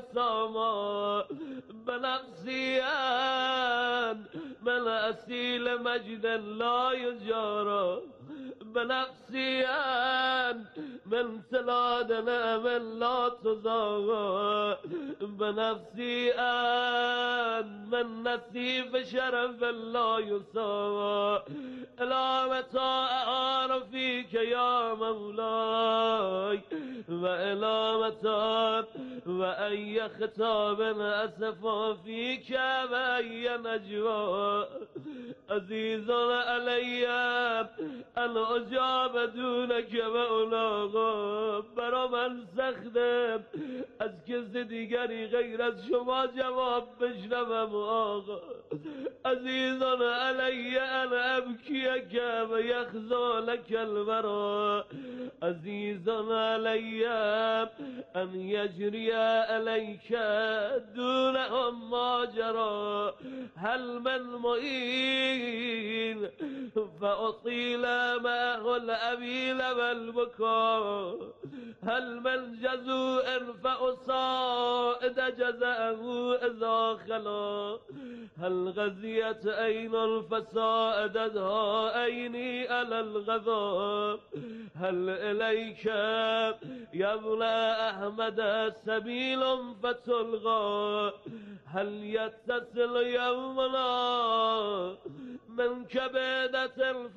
يسامى بنفسيا من أسيل مجد لا يجارى بنفسيا من سلاد نعم لا تزاغى بنفسيا من نسيف شرف لا يساوى إلى متى أعرفيك يا مولاي وإلى متى وأي خطاب أسفى فيك وأي نجوى عزيز علي أن أجاب دونك وألاغا برا من سخته از کسی دیگری غیر از شما جواب بشنوم آقا عزیزان علی ان ابکیک و یخزالک الورا عزیزان علی ان یجری علیک دونهم ما جرا هل من معین فاطیل معه الابیل والبکا هل من جزوء فأصائد جزاءه إذا خلا هل غزيت عين فسائدتها عيني على الغضب هل إليك يا ابن أحمد سبيل فتلغى هل يتصل يومنا من كبدة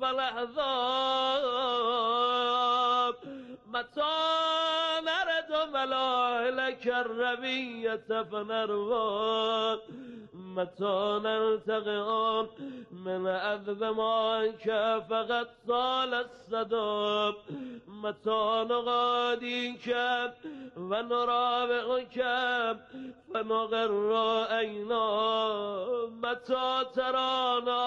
فالأحزاب متى نرد ملاهلك الربية فنروى متى نلتقي من أذب معك فقد صال الصداب متى نغاديك ونرافقك فنغر عينا متى ترانا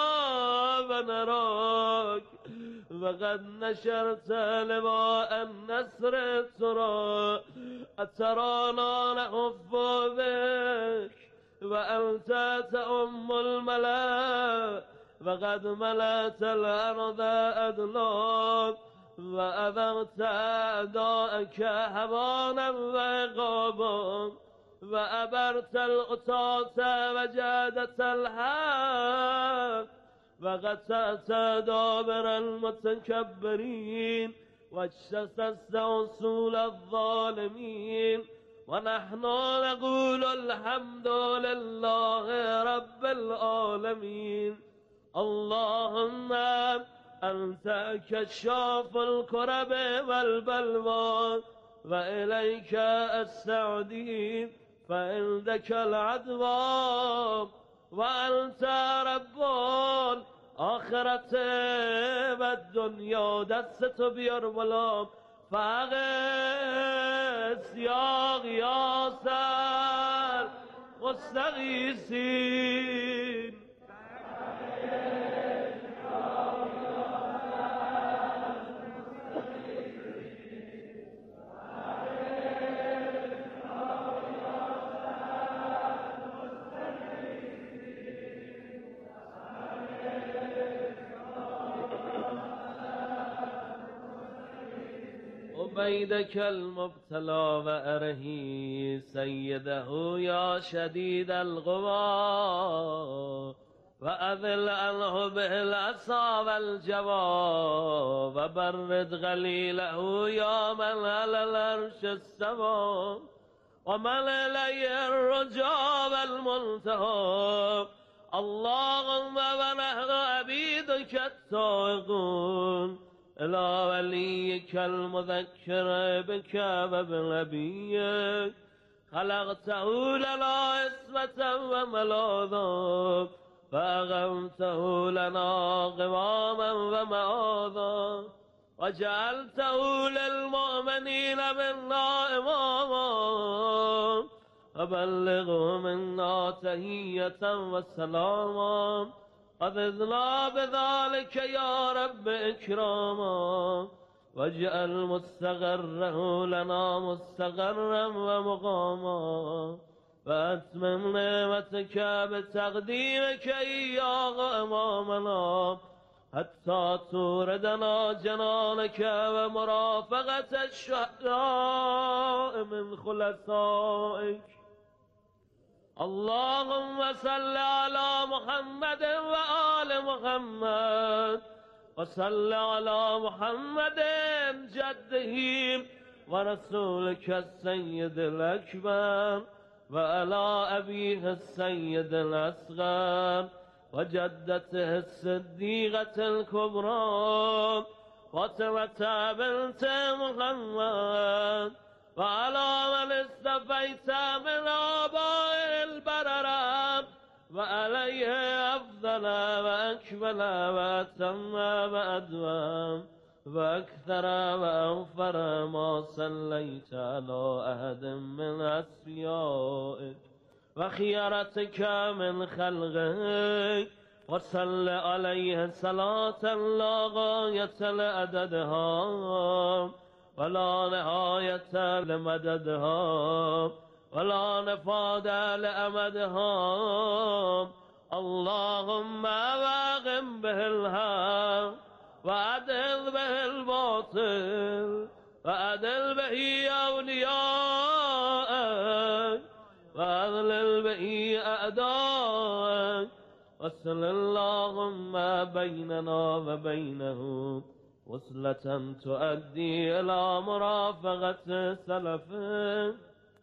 ونراك وقد نشرت لواء النصر ترى أترانا نحف بك وأنت تأم الملا وقد ملأت الأرض أدناك وأذرت أعداءك هوانا وعقابا وأبرت القطاس وجادت الحق وقطعت دابر المتكبرين واجتثثت أصول الظالمين ونحن نقول الحمد لله رب العالمين اللهم أنت كشاف الكرب والبلوى وإليك السعدين فعندك العدوى وأنت رب آخرت و دنیا دست بیار بالا فقط یا غیاث مستغیثین عبيدك المبتلى وأرهي سيده يا شديد القوى وأذل عنه بالعصا والجوى وبرد غليله يا من على العرش استوى ومن إليه الرجاء والمنتهى اللهم ونحن عبيدك التائقون إلى وليك المذكر بك وبنبيك خلقته لنا اسمة وملاذا فأغمته لنا قواما ومعاذا وجعلته للمؤمنين منا إماما وبلغوا منا تحية وسلاما أذذنا بذلك يا رب إكراما واجعل مستقره لنا مستقرا ومقاما وأتمم نعمتك بتقديمك إياه أمامنا حتى توردنا جنانك ومرافقة الشهداء من خلصائك اللهم صل على محمد وآل محمد وصل على محمد جده ورسولك السيد الأكبر وعلى أبيه السيد الأصغر وجدته الصديقة الكبرى فاطمة بنت محمد وعلى من اصطفيت من آباء البررة وعليه أفضل وأكمل وأتم وأدوم وأكثر وأغفر ما صليت على أحد من أصفيائك وخيرتك من خلقك وصل عليه صلاة لا غاية لعددها ولا نهاية لمددها ولا نفاد لأمدها. اللهم واغم به الحق وعدل به الباطل وعدل به أولياءك وأذلل به أعداءك وصل اللهم بيننا وبينه وصلة تؤدي إلى مرافقة سلفه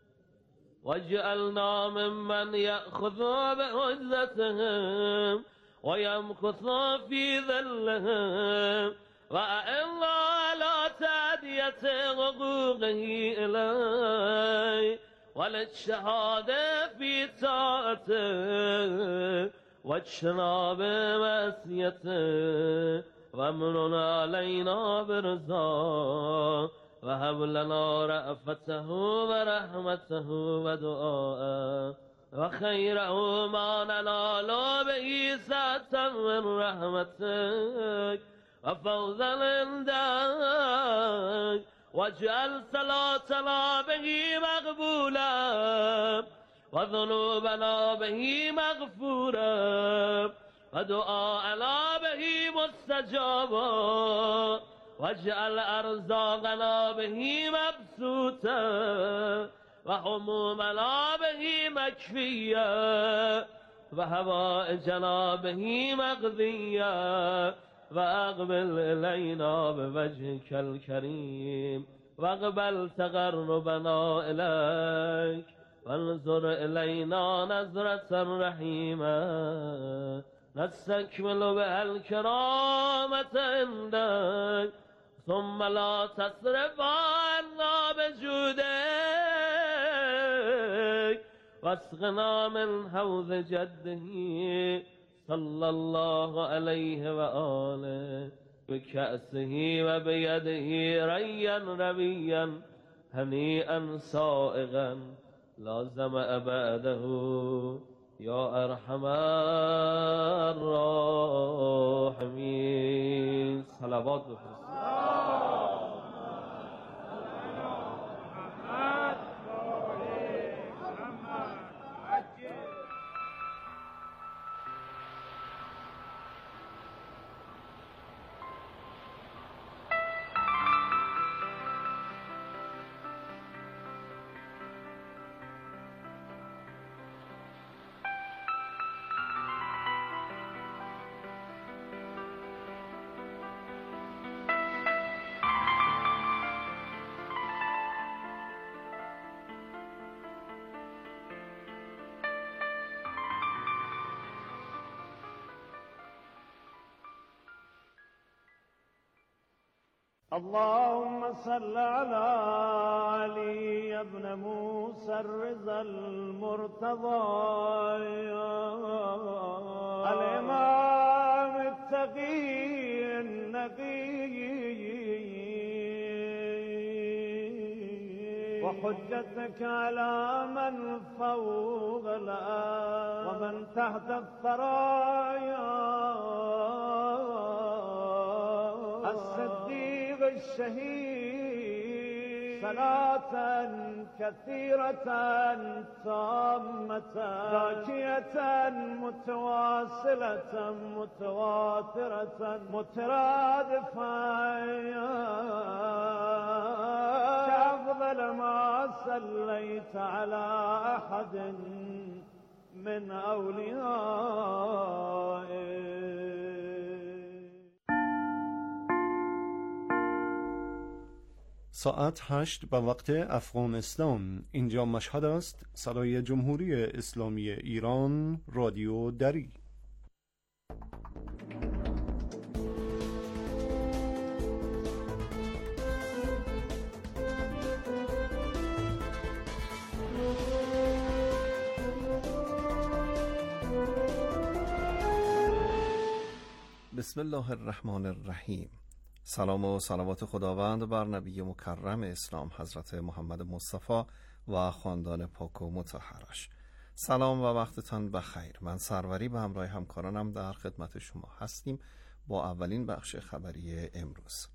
واجعلنا ممن يأخذ بعزتهم ويمكث في ذلهم وأعنا على تأدية حقوقه إليه والاجتهاد في طاعته واجتناب معصيته وامن علينا برضاه وهب لنا رأفته ورحمته ودعاءه وخيره ما ننال به سعة من رحمتك وفوزا عندك واجعل صلاتنا به مقبولا وذنوبنا به مغفورا ودعاءنا به مستجابا واجعل أرزاقنا به مبسوطا وهمومنا به مكفيا وحوائجنا به مقضيا وأقبل إلينا بوجهك الكريم واقبل تقربنا إليك وانظر إلينا نظرة رحيمة نستكمل بها الكرامة عندك ثم لا تصرف عنا بجودك واسقنا من حوض جده صلى الله عليه وآله بكأسه وبيده ريا ربيا هنيئا سائغا لا ظمأ بعده يا أرحم الراحمين. صلوات بفرست. اللهم صل على علي بن موسى الرضا المرتضى الإمام التقي النقي وحجتك على من فوق الأرض ومن تحت الثرايا الصديق الشهيد صلاة كثيرة تامة ذاكية متواصلة متواترة مترادفة كأفضل ما صليت على أحد من أوليائه. ساعت 8 به وقت افغانستان. اینجا مشهد است. صدای جمهوری اسلامی ایران، رادیو دری. بسم الله الرحمن الرحیم. سلام و صلوات خداوند بر نبی مکرم اسلام حضرت محمد مصطفی و خاندان پاک و مطهرش. سلام و وقتتان بخیر. من سروری به همراه همکارانم در خدمت شما هستیم با اولین بخش خبری امروز.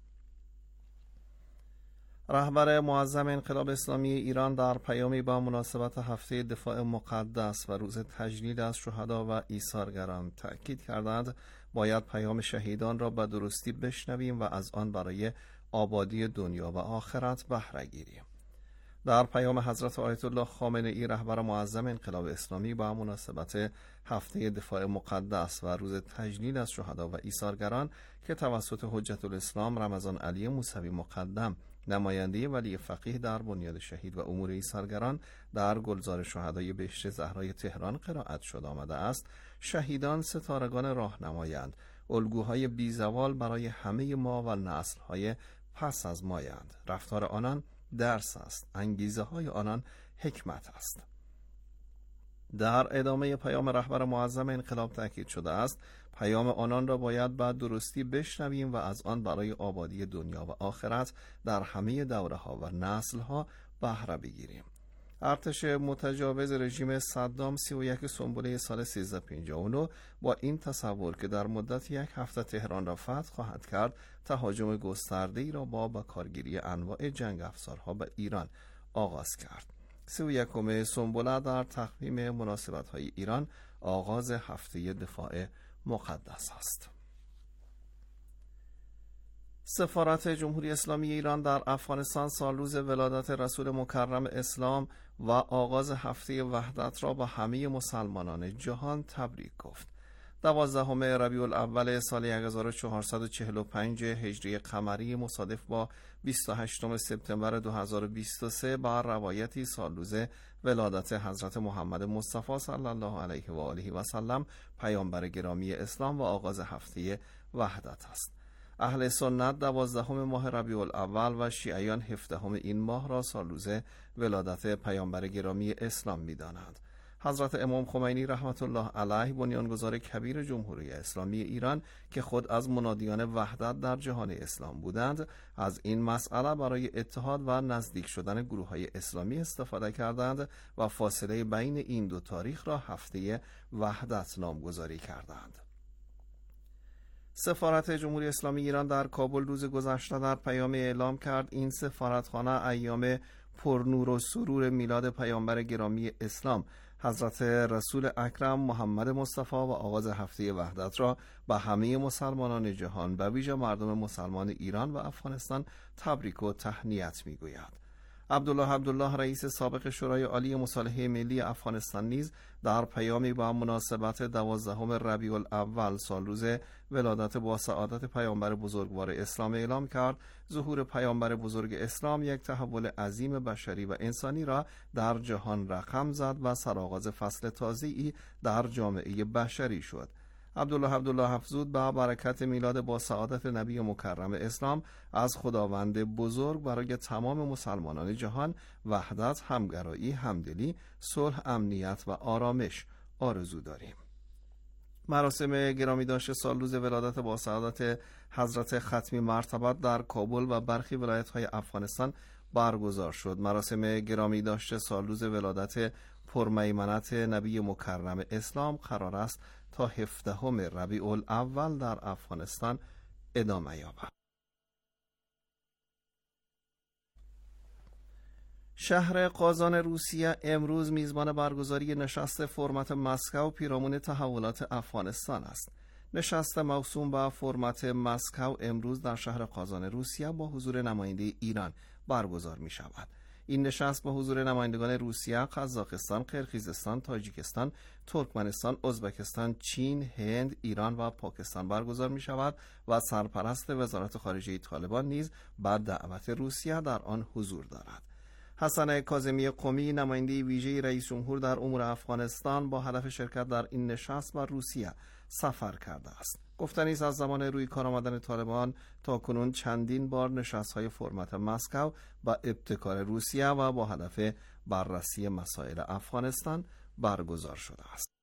رهبر معظم انقلاب اسلامی ایران در پیامی با مناسبت هفته دفاع مقدس و روز تجلیل از شهدا و ایثارگران تأکید کردند باید پیام شهیدان را به درستی بشنویم و از آن برای آبادی دنیا و آخرت بهره گیریم. در پیام حضرت آیت الله خامنه‌ای رهبر معظم انقلاب اسلامی با مناسبت هفته دفاع مقدس و روز تجلیل از شهدا و ایثارگران که توسط حجت الاسلام رمضان علی موسوی مقدم نماینده ولی فقیه در بنیاد شهید و امور ایثارگران در گلزار شهدای بهشت زهرای تهران قرائت شد آمده است: شهیدان ستارگان راهنمایند، الگوهای بیزوال برای همه ما و نسل‌های پس از مایند. رفتار آنان درس است، انگیزه های آنان حکمت است. در ادامه پیام رهبر معظم انقلاب تاکید شده است پیام آنان را باید به درستی بشنویم و از آن برای آبادی دنیا و آخرت در همه دوره‌ها و نسل‌ها بهره بگیریم. ارتش متجاوز رژیم صدام 31 سنبله سال 1359 با این تصور که در مدت یک هفته تهران را فتح خواهد کرد، تهاجم گسترده‌ای را با بکارگیری انواع جنگ افزارها به ایران آغاز کرد. 31 سنبله در تقویم مناسبت‌های ایران آغاز هفته دفاع مقدس است. سفارت جمهوری اسلامی ایران در افغانستان سالروز ولادت رسول مکرم اسلام و آغاز هفته وحدت را با همه مسلمانان جهان تبریک گفت. 12 ربیع الاول سال 1445 هجری قمری مصادف با 28 سپتامبر 2023 بر روایتی سالروز ولادت حضرت محمد مصطفی صلی الله علیه و آله و سلم پیامبر گرامی اسلام و آغاز هفته وحدت است. اهل سنت 12 ماه ربیع الاول و شیعیان 17 این ماه را سالروز ولادت پیامبر گرامی اسلام می‌دانند. حضرت امام خمینی رحمت الله علیه بنیانگذار کبیر جمهوری اسلامی ایران که خود از منادیان وحدت در جهان اسلام بودند، از این مسئله برای اتحاد و نزدیک شدن گروه‌های اسلامی استفاده کردند و فاصله بین این دو تاریخ را هفته وحدت نامگذاری کردند. سفارت جمهوری اسلامی ایران در کابل روز گذشته در پیامی اعلام کرد این سفارتخانه ایام پرنور و سرور میلاد پیامبر گرامی اسلام حضرت رسول اکرم محمد مصطفی و آغاز هفته وحدت را به همه مسلمانان جهان و ویژه مردم مسلمان ایران و افغانستان تبریک و تهنیت می‌گوید. عبدالله رئیس سابق شورای عالی مصالحه ملی افغانستان نیز در پیامی با مناسبت 12 ربیع الاول سالروز ولادت با سعادت پیامبر بزرگوار اسلام اعلام کرد ظهور پیامبر بزرگ اسلام یک تحول عظیم بشری و انسانی را در جهان رقم زد و سرآغاز فصل تازه‌ای در جامعه بشری شد. عبدالله افزود به برکت میلاد با سعادت نبی مکرم اسلام از خداوند بزرگ برای تمام مسلمانان جهان وحدت، همگرایی، همدلی، صلح، امنیت و آرامش آرزو داریم. مراسم گرامی داشته سالروز ولادت با سعادت حضرت ختمی مرتبت در کابل و برخی ولایت‌های افغانستان برگزار شد. مراسم گرامی داشته سالروز ولادت پرمیمنت نبی مکرم اسلام قرار است تا 17 ربیع الاول در افغانستان ادامه یابد. شهر قازان روسیه امروز میزبان برگزاری نشست فرمت مسکو پیرامون تحولات افغانستان است. نشست موسوم به فرمت مسکو امروز در شهر قازان روسیه با حضور نماینده ایران برگزار می شود. این نشست با حضور نمایندگان روسیه، قزاقستان، قرقیزستان، تاجیکستان، ترکمنستان، ازبکستان، چین، هند، ایران و پاکستان برگزار می شود و سرپرست وزارت خارجه طالبان نیز بر دعوت روسیه در آن حضور دارد. حسن کاظمی قمی، نماینده ویژه رئیس جمهور در امور افغانستان، با هدف شرکت در این نشست با روسیه سفر کرده است. گفتنی است از زمان روی کار آمدن طالبان تا کنون چندین بار نشست‌های فرمت مسکو با ابتکار روسیه و با هدف بررسی مسائل افغانستان برگزار شده است.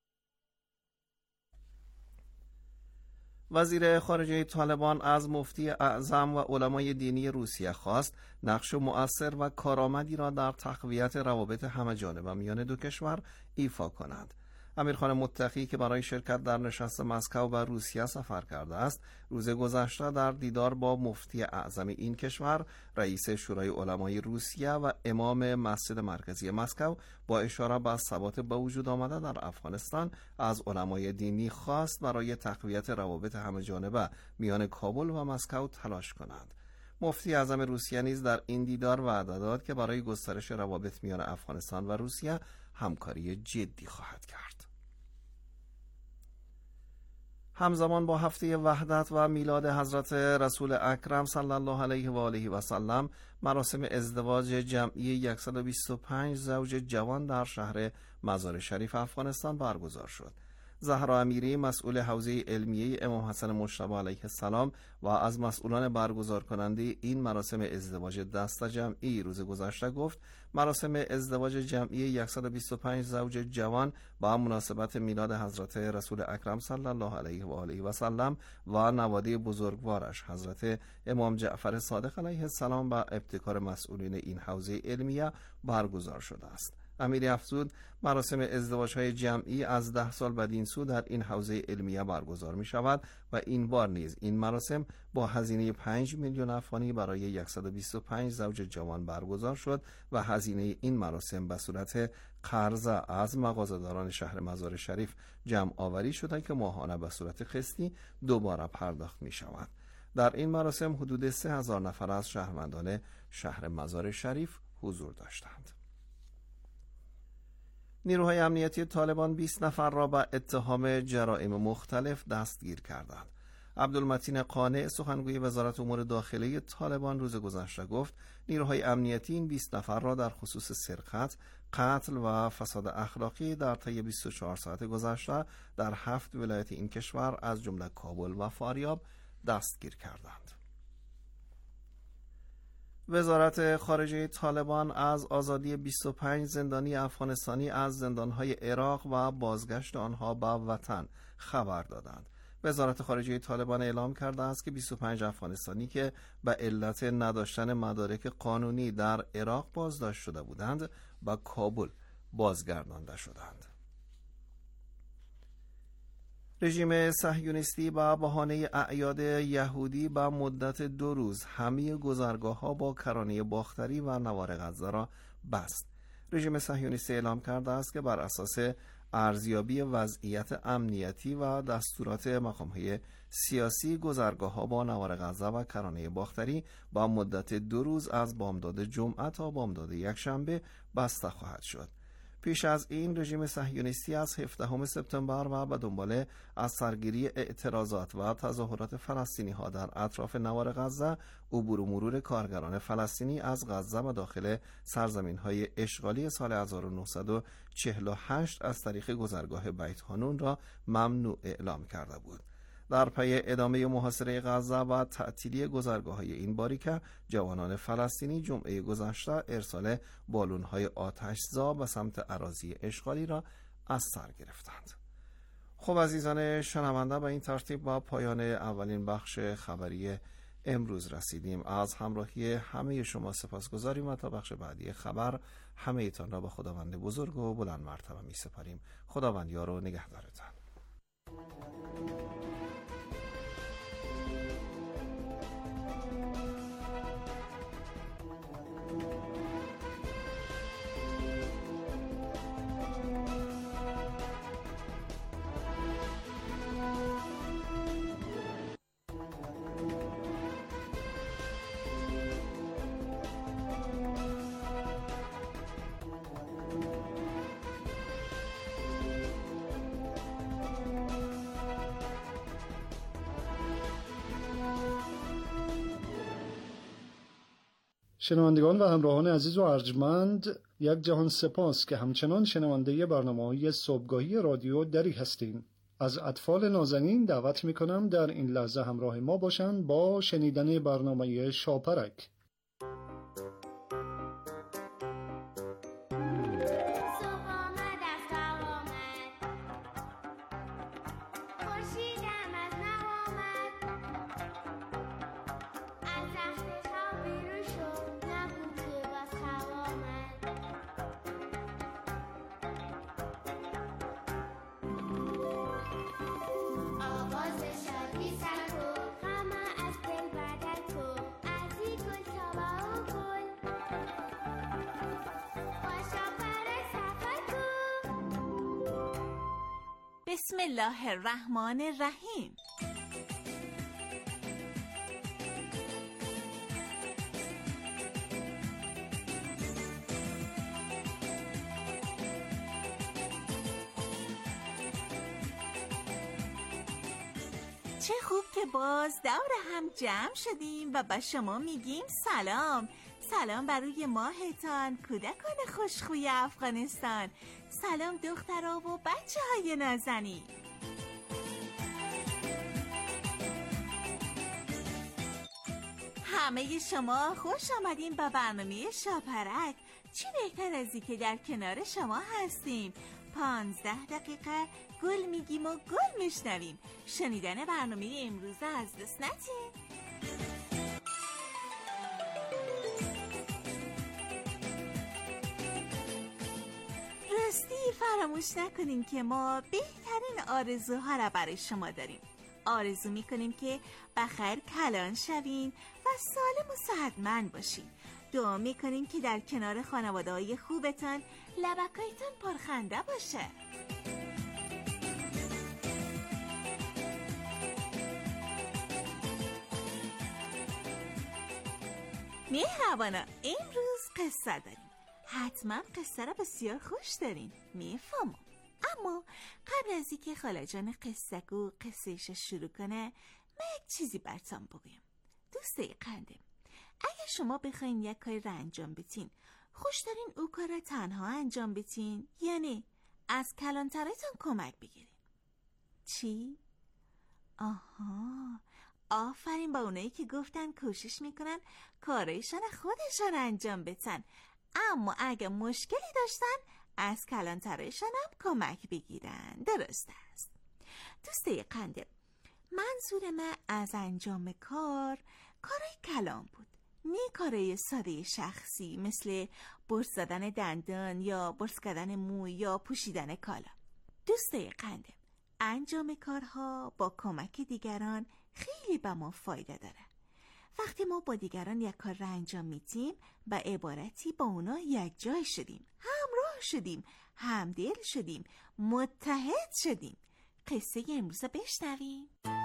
وزیر خارجه طالبان از مفتی اعظم و علمای دینی روسیه خواست نقش مؤثر و کارآمدی را در تقویت روابط همه‌جانبه میان دو کشور ایفا کنند. امیرخان متقی که برای شرکت در نشست مسکو به روسیه سفر کرده است، روز گذشته در دیدار با مفتی اعظم این کشور، رئیس شورای علمای روسیه و امام مسجد مرکزی مسکو، با اشاره به ثبات به وجود آمده در افغانستان از علمای دینی خواست برای تقویت روابط همه‌جانبه میان کابل و مسکو تلاش کنند. مفتی اعظم روسیه نیز در این دیدار وعده داد که برای گسترش روابط میان افغانستان و روسیه همکاری جدی خواهد کرد. همزمان با هفته وحدت و میلاد حضرت رسول اکرم صلی الله علیه و آله و سلم، مراسم ازدواج جمعی 125 زوج جوان در شهر مزار شریف افغانستان برگزار شد. زهرا امیری، مسئول حوزه علمیه امام حسن مجتبی علیه السلام و از مسئولان برگزار کننده این مراسم ازدواج دست جمعی روز گذشته گفت مراسم ازدواج جمعی 125 زوج جوان با مناسبت میلاد حضرت رسول اکرم صلی الله علیه و آله و سلم و نواده بزرگوارش حضرت امام جعفر صادق علیه السلام با ابتکار مسئولین این حوزه علمیه برگزار شده است. امیری افزود مراسم ازدواج‌های جمعی از 10 سال بدین سو در این حوزه علمیه برگزار می شود و این بار نیز این مراسم با هزینه 5 میلیون افغانی برای 125 زوج جوان برگزار شد و هزینه این مراسم به صورت قرضه از مغازه‌داران شهر مزار شریف جمع آوری شده که ماهانه به صورت قسطی دوباره پرداخت می شود. در این مراسم حدود 3000 نفر از شهروندان شهر مزار شریف حضور داشتند. نیروهای امنیتی طالبان 20 نفر را به اتهام جرائم مختلف دستگیر کردند. عبدالمتین قانع، سخنگوی وزارت امور داخلی طالبان، روز گذشته گفت نیروهای امنیتی این 20 نفر را در خصوص سرقت، قتل و فساد اخلاقی در طی 24 ساعت گذشته در 7 ولایت این کشور از جمله کابل و فاریاب دستگیر کردند. وزارت خارجه طالبان از آزادی 25 زندانی افغانستانی از زندانهای عراق و بازگشت آنها به وطن خبر دادند. وزارت خارجه طالبان اعلام کرده است که 25 افغانستانی که به علت نداشتن مدارک قانونی در عراق بازداشت شده بودند به کابل بازگردانده شدند. رژیم صهیونیستی با بهانه اعیاد یهودی به مدت 2 روز همه گذرگاه‌ها با کرانه باختری و نوار غزه را بست. رژیم صهیونیستی اعلام کرده است که بر اساس ارزیابی وضعیت امنیتی و دستورات مقام‌های سیاسی، گذرگاه‌ها با نوار غزه و کرانه باختری با مدت 2 روز از بامداد جمعه تا بامداد یکشنبه بسته خواهد شد. پیش از این رژیم صهیونیستی از 17 سپتامبر و به دنبال از سرگیری اعتراضات و تظاهرات فلسطینی ها در اطراف نوار غزه، عبور و مرور کارگران فلسطینی از غزه و داخل سرزمین های اشغالی سال 1948 از طریق گذرگاه بیت حانون را ممنوع اعلام کرده بود. در پی ادامه محاصره غزه و تعطیلی گذرگاه‌های این باریکه، جوانان فلسطینی جمعه گذشته ارسال بالون‌های آتش‌زا به سمت اراضی اشغالی را از سر گرفتند. خب عزیزان شنونده، به این ترتیب با پایان اولین بخش خبری امروز رسیدیم. از همراهی همه شما سپاسگزاریم و تا بخش بعدی خبر همه ایتان را به خداوند بزرگ و بلند مرتبه می سپاریم. خداوند یار و نگهدارتان. شنوندگان و همراهان عزیز و ارجمند، یک جهان سپاس که همچنان شنونده برنامه‌های صبحگاهی رادیو دری هستین. از اطفال نازنین دعوت میکنم در این لحظه همراه ما باشند با شنیدن برنامه شاپرک. بسم الله الرحمن الرحیم. چه خوب که باز دور هم جمع شدیم و به شما میگیم سلام. سلام بر روی ماهتان، کودکان خوشخوی افغانستان. سلام دخترها و بچه های نازنین. همه شما خوش آمدین به برنامه شاپرک. چی بهتر از این که در کنار شما هستیم 15 دقیقه گل میگیم و گل میشنویم. شنیدن برنامه امروز از دست ندین. راستی فراموش نکنین که ما بهترین آرزوها را برای شما داریم. آرزو میکنیم که بخیر کلان شوین و سالم و صحتمند باشین. دعا میکنیم که در کنار خانواده‌های خوبتان لبکایتان پرخنده باشه. مهربانا، امروز قصه داریم. حتما قصه را بسیار خوش دارین، میفهمم. اما قبل از اینکه خاله جان قصه گو قصهش شروع کنه، من یک چیزی براتون بگم. دوستای قندم، اگه شما بخواین یک کاری را انجام بدین، خوش دارین او کار را تنها انجام بدین، یعنی از کلانترتون کمک بگیرین؟ چی؟ آها، آفرین با اونایی که گفتن کوشش میکنن کارایشان خودشان انجام بدن، اما اگه مشکلی داشتن از کلانترایشان هم کمک بگیرن. درست است. دوستای قندم، منظور من از انجام کارای کلان بود، نه کارای ساده شخصی مثل برس زدن دندان یا برس کردن موی یا پوشیدن کالا. دوستای قندم، انجام کارها با کمک دیگران خیلی به ما فایده داره. وقتی ما با دیگران یک کار را انجام میدیم، به عبارتی با اونا یک جای شدیم، همراه شدیم، همدل شدیم، متحد شدیم. قصه امروز بشنویم.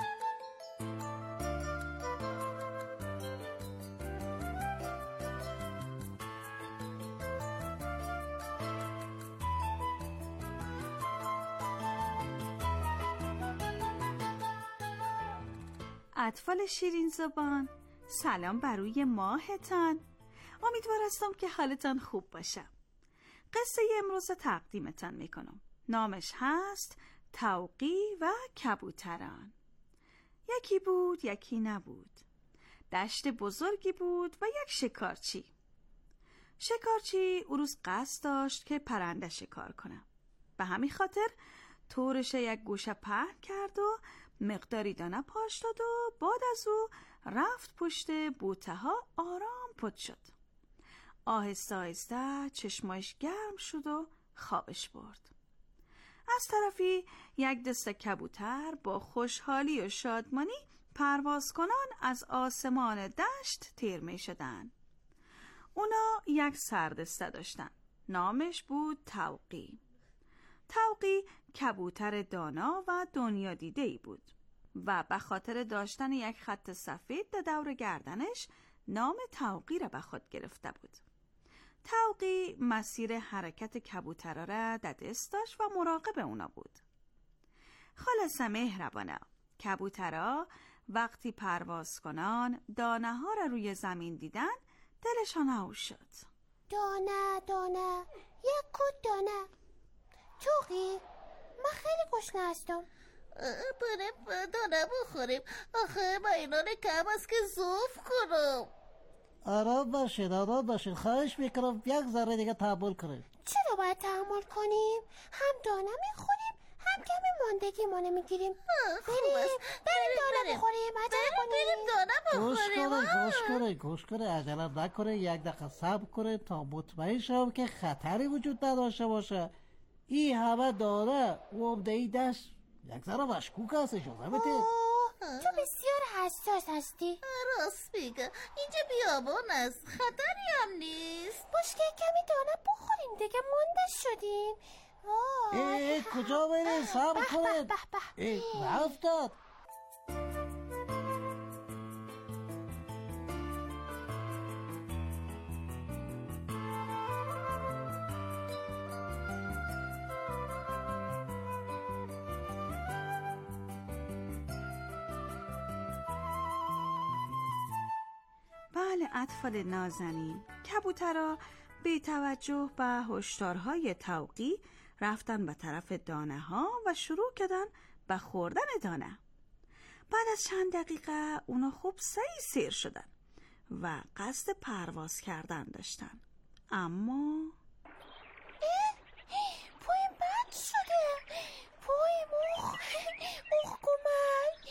اطفال شیرین زبان، سلام بر روی ماهتان. امیدوار هستم که حالتان خوب باشه. قصه امروز تقدیمتان میکنم. نامش هست توقی و کبوتران. یکی بود یکی نبود. دشت بزرگی بود و یک شکارچی. شکارچی او روز قصد داشت که پرنده شکار کنه. به همین خاطر تورش یک گوشه پهن کرد و مقداری دانه پاش داد و بعد از او رفت پشت بوته ها آرام پد شد. آهسته آهسته چشمایش گرم شد و خوابش برد. از طرفی یک دسته کبوتر با خوشحالی و شادمانی پرواز کنان از آسمان دشت تیر می شدن. اونا یک سردسته داشتن. نامش بود توقی. توقی کبوتر دانا و دنیا دیده‌ای بود و به خاطر داشتن یک خط سفید در دور گردنش نام توقی را به خود گرفته بود. توقی مسیر حرکت کبوترها را در دست داشت و مراقب اونا بود. خلاصه مهربانا، کبوترها وقتی پرواز کنان دانه ها را روی زمین دیدن دلشان آوش شد. دانه یک کود دانه. توقی من خیلی گشنه هستم. بریم دانه بخوریم. آخه من اینا کم است که زوف کنم. آرام باشید خواهش میکنم یک ذره دیگه تحمل کنید. چرا باید تحمل کنیم؟ هم دانه میخوریم هم کمی ماندگی ما نمیگیریم. بریم دانه بخوریم. بریم دانه بخوریم. گوش کنه عجله نکنه، یک دقیقه صبر کنه تا مطمئن شم که خطری وجود نداشته باشه. این همه دانه و عمده‌ای دست یک ذره مشکوک هست. اجازه بده. تو بسیار حساس هستی. راست میگه، اینجا بیابان است، خطری هم نیست. باشه کمی دانه بخوریم دیگه، مانده شدیم. کجا بریم؟ صبر کنید. رفتاد. بله اطفال نازنین، کبوترها بی توجه به هشدارهای توقی رفتن به طرف دانه ها و شروع کردن به خوردن دانه. بعد از چند دقیقه اونا خوب سیر شدن و قصد پرواز کردن داشتن، اما پایم بد شده. پایم اخ کمک.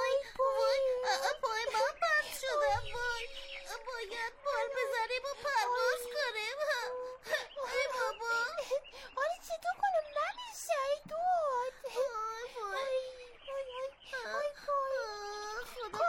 پای من بد شده. باید بال بزنیم و پرواز کنیم. ای بابا. آره چطور کنم نمیشه. ای دود. خدا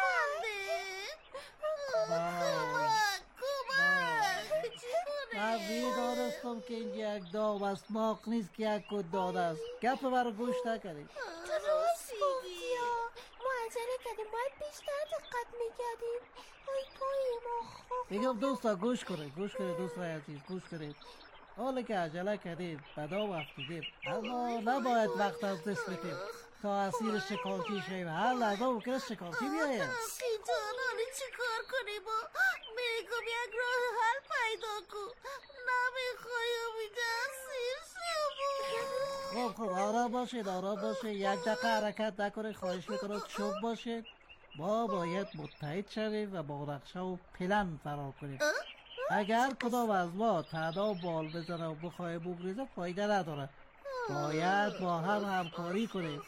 کمک. من می‌دانستم که اینجا یک دام است، ماق نیست که یک کود دانه است. گپ مرا گوش نکنید. درست گفتی. ما عجله کردیم، باید بیشتر دقت میکردیم. ای پایم میگم دوستا گوش کنید دوستای عزیز گوش کنید. حالا که عجله کردید بدا وقت دیدید، اما نباید وقت از دست بدید تا اسیر شکارچی شویم. هر لحظه ممکنه شکارچی بیاید. جان حالی چی کار کنیم؟ میگم یک راه حل پیدا کن. نمیخوایم اینجا اسیر شویم. خب آرام باشید. یک دقیقه حرکت نکنید. خواهش میکنم چوب باشید. ما باید متحد شویم و با نقشه و پلن فرار کنیم. اگر کدام از ما تنها بال بزنه و بخواه بگریزه فایده نداره. باید با هم همکاری کنیم.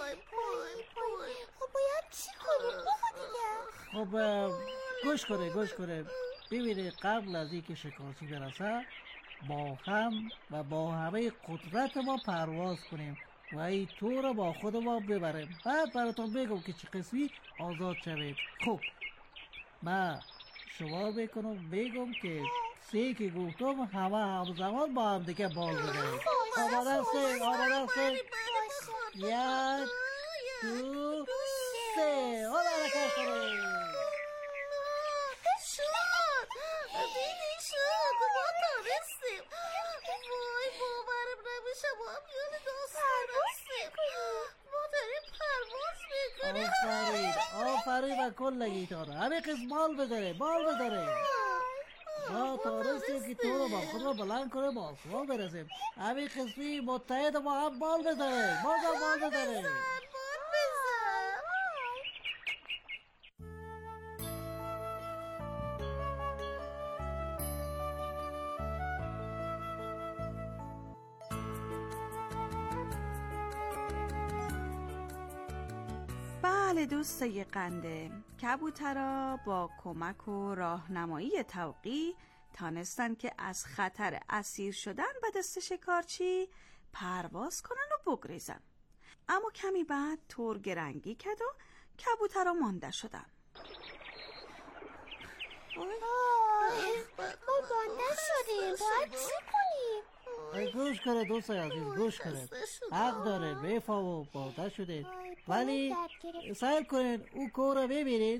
خب باید چی کنیم؟ خب گوش کنید. ببینید قبل از اینکه شکارچی برسه با هم و با همه قدرت ما پرواز کنیم و این تو رو با خود ما ببریم. بعد براتون بگم که چه قسمی آزاد شوید. خب من شما بگم که سه که گفتم همه همزمان با هم دیگه بال بزنید. آماده هستید؟ یک دو سه. حالا حرکت کنید. دیدی شد ما تانستیم. وای باورم نمیشه ما هم یاد داستان هستیم. ما داریم پرواز میکنیم. آفرین و کلگیتان. همه قسم بال بذاره. ما تانستیم که تو رو با خود رو بلند کنه با آسمان برسیم. همه قسمی متحد با هم بال بذاره. بله دوستای قنده، کبوترها با کمک و راهنمایی توقی تانستن که از خطر اسیر شدن به دست شکارچی پرواز کنن و بگریزن. اما کمی بعد تور گرنگی کرد و کبوترها مانده شدن. ما مانده شدیم. باید چی کنیم؟ گوش کنید دوستای عزیز، گوش کنید. حق داره بفهم و مانده شده، ولی سعی کنید او کور رو ببینید.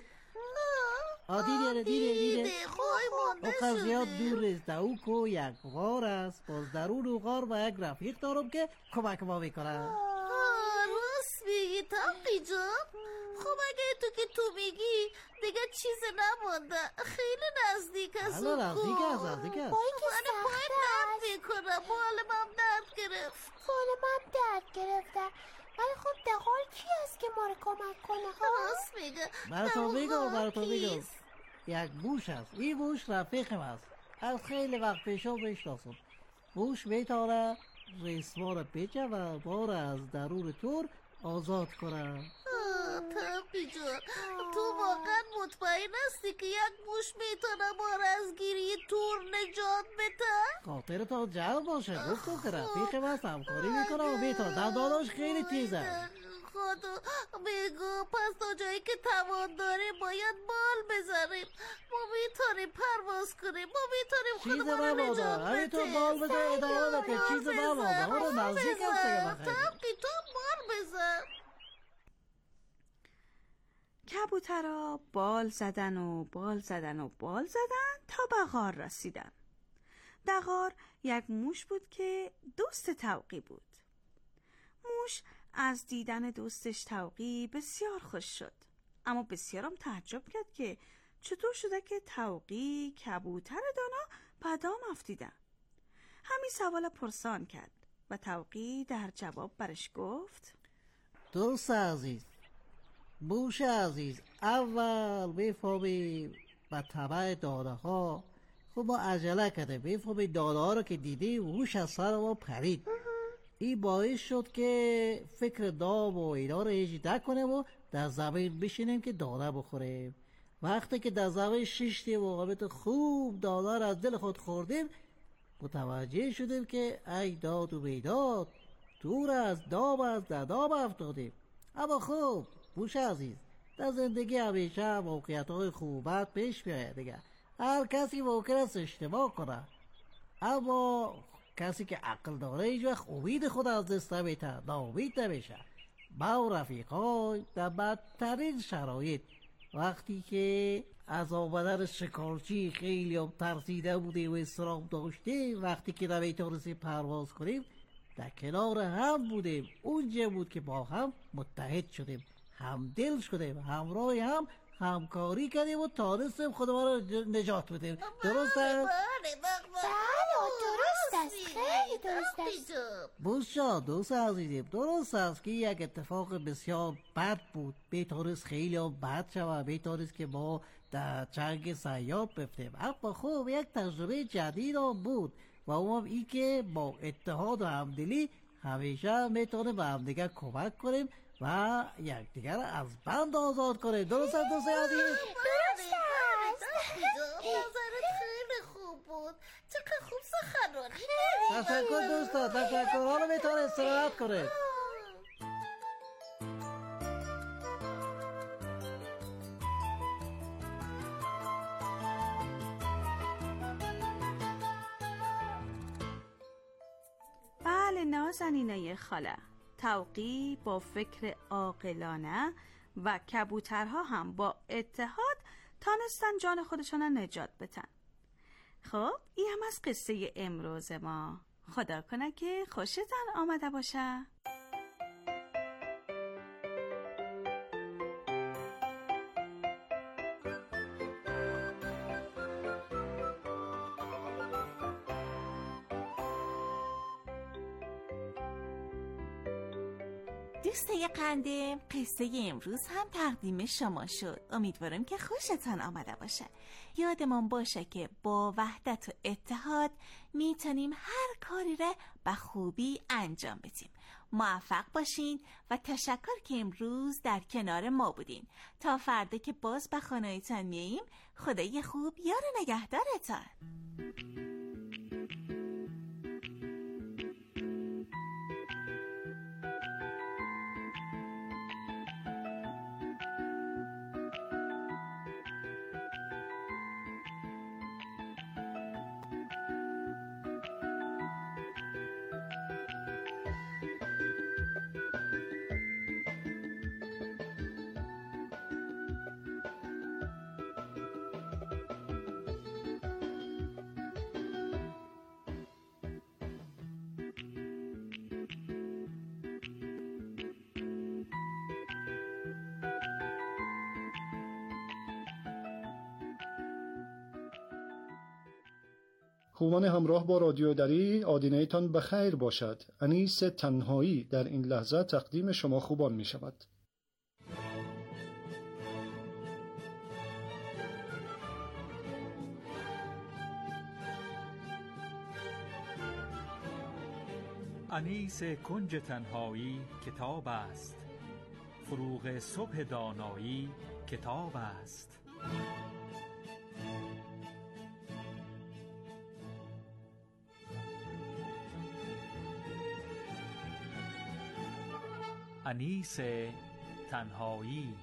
دیده او زیاد دور نیست. در او کو یک غار است. باز در اون غار و یک رفیق دارم که کمک ما میکنه. راست میگی توقی جان. خب اگه تو میگی دیگه چیزی نمونده. خیلی نزدیک است. نزدیک است. من پای درد میکنم. بالمم درد گرفت. بالمم درد گرفته. ولی خب دقال کی است که ما رو کمک کنه؟ راست میگه. براتون میگم یک موش است. این موش رفیقم است. از خیلی وقت پیشا بشناسم. موش میتونه ریسمان بچه و ما را از درون تور آزاد کنه. تنبی جان، تو واقعا مطمئن هستی که یک موش میتونه ما را از گیری تور نجات بده؟ خاطرتان جمع باشه. گفتم که رفیقم است، همکاری میکنه و میتونه. دنداناش خیلی تیزه. خدا میگو پس تا جایی که توان داریم باید بال بزنیم. ما میتونیم پرواز کنیم. ما میتونیم خودمون رو نجات بدیم. همینطور بال بزن ادامه بده. چیز نبادا. ما رو نزدیک هست دیگه. تنبی تو بال بزن. کبوترها بال زدن و بال زدن تا بغار رسیدن. دغار یک موش بود که دوست توقی بود. موش از دیدن دوستش توقی بسیار خوش شد، اما بسیارم تعجب کرد که چطور شده که توقی کبوتر دانا پدام افتیدن. همین سوال پرسان کرد و توقی در جواب برش گفت: دوست عزیز، موش عزیز، اول بفهمی و طبع داده ها. خب ما عجله کرده بفهمی داده ها رو که دیدی موش از سر ما پرید. این باعث شد که فکر دام و اینا رو هیچ نکنیم و در زمین بشینیم که داده بخوریم. وقتی که در زمین شیشتیم و قابط خوب داده رو از دل خود خوردیم، متوجه شدیم که ای داد و بیداد، دور از در دام افتادیم. اما خوب موش عزیز، در زندگی همیشه موقعیت‌های خوبت پیش میاد دیگه. هر کسی ممکن است اشتباه کنه، اما کسی که عقل داره هیچ وقت امید خود از دست نمیده، ناامید نمیشه. با رفیقای در بدترین شرایط، وقتی که از آمدن شکارچی خیلی هم ترسیده بودیم و اضطراب داشتیم، وقتی که نمیتونستیم پرواز کنیم، در کنار هم بودیم. اونجا بود که با هم متحد شدیم، همدل شدیم، همراه هم همکاری کردیم و تانستیم خودمان رو نجات بدیم. درست است؟ درست است. خیلی درست است. بوشا دوست عزیزیم، درست است که یک اتفاق بسیار بد بود. میتونست خیلی هم بد شود، میتونست که ما در جنگ سیاب بفتیم. اما خوب یک تجربه جدید هم بود و اون این که با اتحاد و همدلی همیشه میتونیم به همدیگر کمک کنیم و یکدیگر از بند آزاد کنیم. درست است دوست عزیز؟ درست است. نظرت خیلی خوب بود. چقدر خوب سخنرانی. تشکر دوستا، تشکر. حالا میتونه استراحت کنه. بله نازنینه خاله، توقی با فکر عاقلانه و کبوترها هم با اتحاد تانستن جان خودشان نجات بدن. خب این هم از قصه امروز ما. خدا کنه که خوشتان آمده باشه. دوستای قندم، قصه امروز هم تقدیم شما شد. امیدوارم که خوشتان آمده باشه. یادمون باشه که با وحدت و اتحاد میتونیم هر کاری را به خوبی انجام بدیم. موفق باشین و تشکر که امروز در کنار ما بودین. تا فردا که باز به خانه‌تان میاییم، خدای خوب یار نگهدارتان. خوبان همراه با رادیو دری، آدینه‌تان بخیر باشد. انیس تنهایی در این لحظه تقدیم شما خوبان می شود. انیس کنج تنهایی کتاب است، فروغ صبح دانایی کتاب است. انیس تنهایی.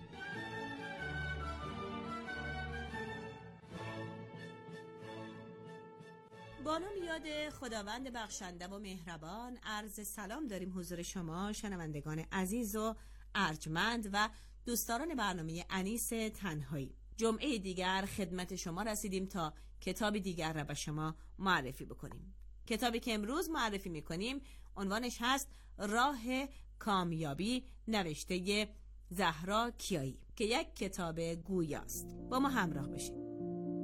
با نام یاد خداوند بخشنده و مهربان عرض سلام داریم حضور شما شنوندگان عزیز و ارجمند و دوستداران برنامه انیس تنهایی. جمعه دیگر خدمت شما رسیدیم تا کتاب دیگر را به شما معرفی بکنیم. کتابی که امروز معرفی میکنیم عنوانش هست راه کامیابی، نوشته زهرا کیایی که یک کتاب گویاست. با ما همراه باشید.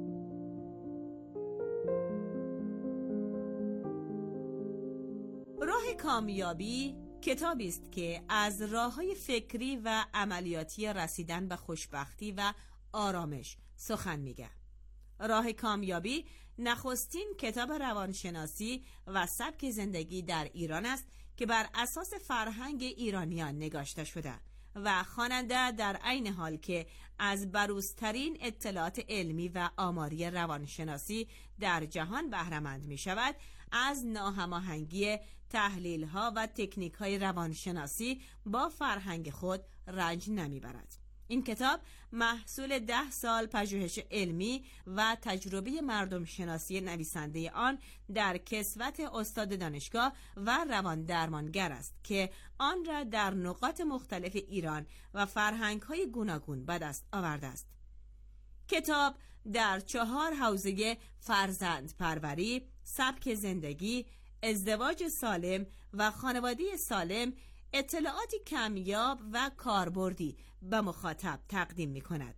راه کامیابی کتابی است که از راه‌های فکری و عملیاتی رسیدن به خوشبختی و آرامش سخن میگه. راه کامیابی نخستین کتاب روانشناسی و سبک زندگی در ایران است که بر اساس فرهنگ ایرانیان نگاشته شده و خواننده در عین حال که از بروزترین اطلاعات علمی و آماری روانشناسی در جهان بهره‌مند می شود، از ناهماهنگی تحلیل‌ها و تکنیک‌های روانشناسی با فرهنگ خود رنج نمیبرد. این کتاب محصول 10 سال پژوهش علمی و تجربه مردم شناسی نویسنده آن در کسوت استاد دانشگاه و روان درمانگر است که آن را در نقاط مختلف ایران و فرهنگ‌های گوناگون به دست آورده است. کتاب در 4 حوزه فرزند پروری، سبک زندگی، ازدواج سالم و خانواده سالم اطلاعاتی کمیاب و کاربردی به مخاطب تقدیم می کند.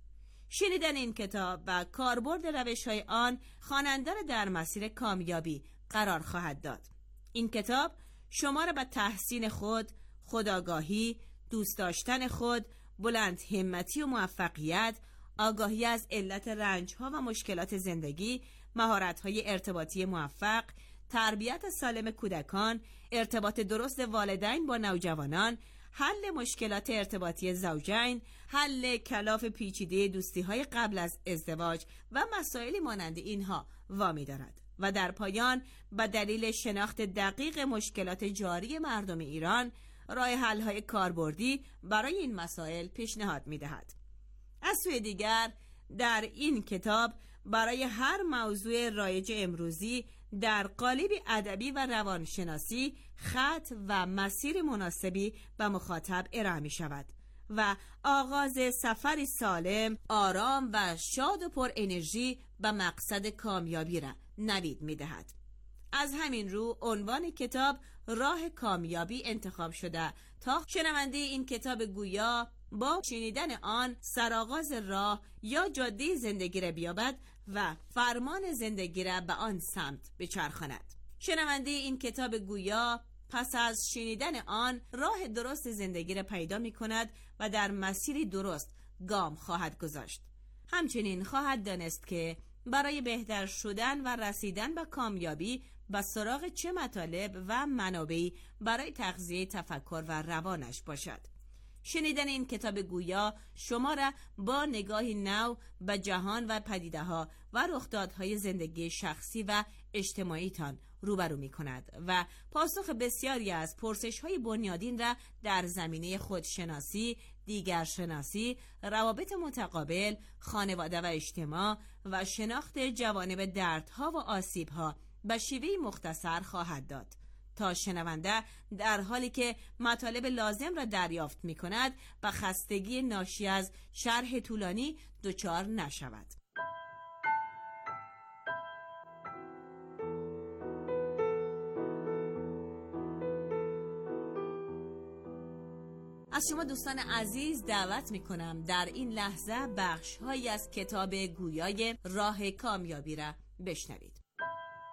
شنیدن این کتاب و کاربرد روش‌های آن خواننده را در مسیر کامیابی قرار خواهد داد. این کتاب شما را به تحسین خود، خودآگاهی، دوست داشتن خود، بلند همتی و موفقیت، آگاهی از علت رنج‌ها و مشکلات زندگی، مهارت‌های ارتباطی موفق، تربیت سالم کودکان، ارتباط درست والدین با نوجوانان، حل مشکلات ارتباطی زوجین، حل کلاف پیچیده دوستی‌های قبل از ازدواج و مسائلی مانند اینها وامی دارد و در پایان به دلیل شناخت دقیق مشکلات جاری مردم ایران راه حل‌های کاربردی برای این مسائل پیشنهاد می‌دهد. از سوی دیگر در این کتاب برای هر موضوع رایج امروزی در قالب ادبی و روانشناسی خط و مسیر مناسبی به مخاطب ارائه می شود و آغاز سفری سالم، آرام و شاد و پر انرژی به مقصد کامیابی را نوید می دهد. از همین رو عنوان کتاب راه کامیابی انتخاب شده تا شنونده این کتاب گویا با شنیدن آن سرآغاز راه یا جاده زندگی را بیابد و فرمان زندگی را به آن سمت بچرخاند. شنونده این کتاب گویا پس از شنیدن آن راه درست زندگی را پیدا می کند و در مسیری درست گام خواهد گذاشت. همچنین خواهد دانست که برای بهتر شدن و رسیدن به کامیابی به سراغ چه مطالب و منابعی برای تغذیه تفکر و روانش باشد. شنیدن این کتاب گویا شما را با نگاهی نو به جهان و پدیده‌ها و رخدادهای زندگی شخصی و اجتماعیتان روبرو می کند و پاسخ بسیاری از پرسش‌های بنیادین را در زمینه خودشناسی، دیگرشناسی، روابط متقابل، خانواده و اجتماع و شناخت جوانب دردها و آسیب‌ها به شیوهی مختصر خواهد داد تا شنونده در حالی که مطالب لازم را دریافت می کند و خستگی ناشی از شرح طولانی دچار نشود. از شما دوستان عزیز دعوت می کنم در این لحظه بخش هایی از کتاب گویای راه کامیابی را بشنوید.